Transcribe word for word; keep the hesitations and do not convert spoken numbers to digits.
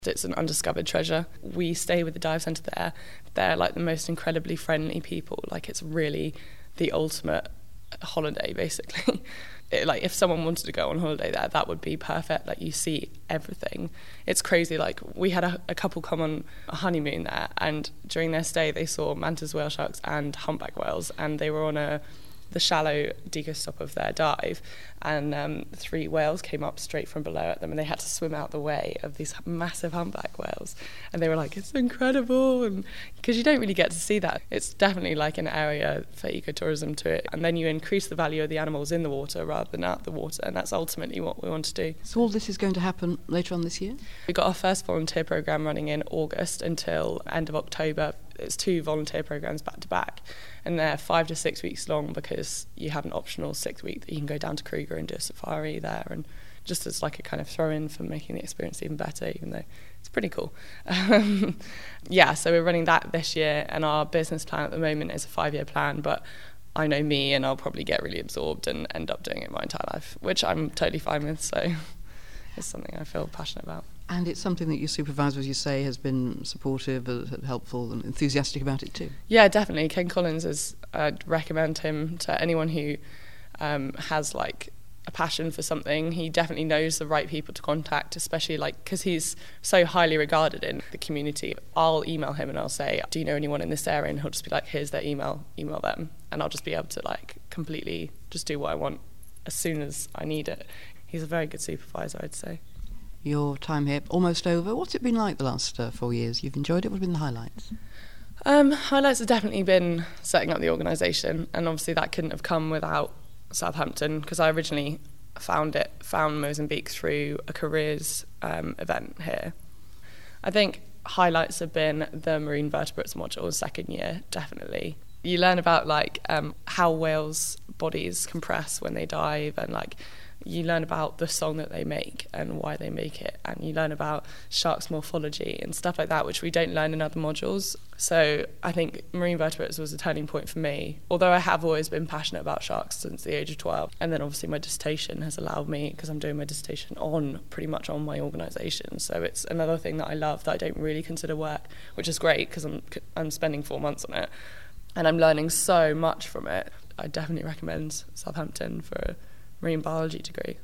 It's an undiscovered treasure. We stay with the dive centre there. They're like the most incredibly friendly people. Like, it's really the ultimate holiday, basically. It, like, if someone wanted to go on holiday there, that would be perfect. Like, you see everything. It's crazy. Like, we had a, a couple come on a honeymoon there, and during their stay they saw mantis, whale sharks and humpback whales, and they were on a the shallow deco stop of their dive, and um, three whales came up straight from below at them, and they had to swim out the way of these massive humpback whales, and they were like, it's incredible, and because you don't really get to see that. It's definitely like an area for ecotourism to it, and then you increase the value of the animals in the water rather than out the water, and that's ultimately what we want to do. So all this is going to happen later on this year? We got our first volunteer programme running in August until end of October. It's two volunteer programmes back to back, and they're five to six weeks long because you have an optional sixth week that you can go down to Kruger and do a safari there, and just as like a kind of throw-in for making the experience even better, even though it's pretty cool. Um, yeah, so we're running that this year, and our business plan at the moment is a five-year plan, but I know me, and I'll probably get really absorbed and end up doing it my entire life, which I'm totally fine with, so it's something I feel passionate about. And it's something that your supervisor, as you say, has been supportive, uh, helpful and enthusiastic about it too? Yeah, definitely. Ken Collins is, I'd recommend him to anyone who um, has like a passion for something. He definitely knows the right people to contact, especially like because he's so highly regarded in the community. I'll email him and I'll say, do you know anyone in this area? And he'll just be like, here's their email, email them. And I'll just be able to like completely just do what I want as soon as I need it. He's a very good supervisor, I'd say. Your time here almost over. What's it been like the last uh, four years? You've enjoyed it? What have been the highlights? Um, highlights have definitely been setting up the organisation, and obviously that couldn't have come without Southampton, because I originally found it, found Mozambique through a careers um, event here. I think highlights have been the marine vertebrates module, second year, definitely. You learn about like um, how whales' bodies compress when they dive, and like you learn about the song that they make and why they make it, and you learn about sharks' morphology and stuff like that, which we don't learn in other modules. So I think marine vertebrates was a turning point for me, although I have always been passionate about sharks since the age of twelve. And then obviously my dissertation has allowed me, because I'm doing my dissertation on pretty much on my organisation, so it's another thing that I love that I don't really consider work, which is great because I'm, I'm spending four months on it and I'm learning so much from it. I definitely recommend Southampton for a marine biology degree.